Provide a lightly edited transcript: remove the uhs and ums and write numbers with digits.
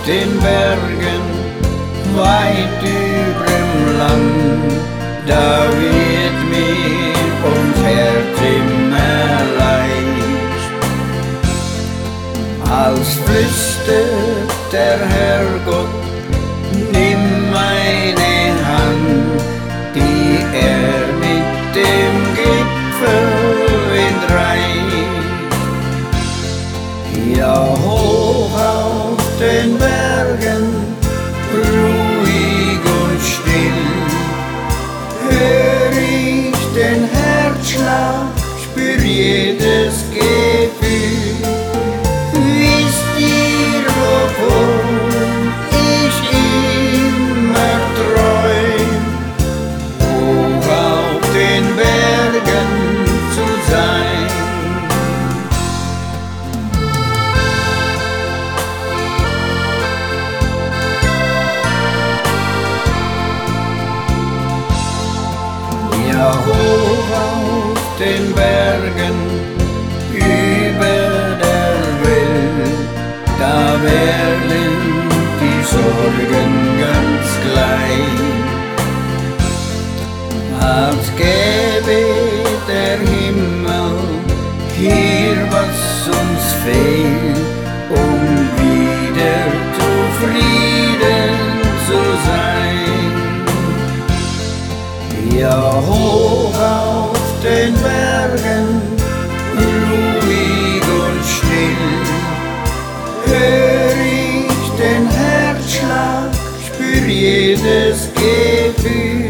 den Bergen, weit überm Land, da wird mir ums Herz immer leicht. Als flüstert der Herrgott, nimm meine Hand, die mit dem Gipfelwind reicht. Ja, hoch auf den Bergen, ruhig und still, hör ich den Herzschlag, spür jedes Gefühl. Wisst ihr, wovon ich immer träum, hoch auf den Bergen zu sein? Ja, hoch auf den Bergen über der Welt, da werden die Sorgen ganz klein. Als gäbe der Himmel hier, was uns fehlt, um wieder zufrieden zu sein. Ja, hoch auf den Bergen, ruhig und still, hör ich den Herzschlag, spür jedes Gefühl.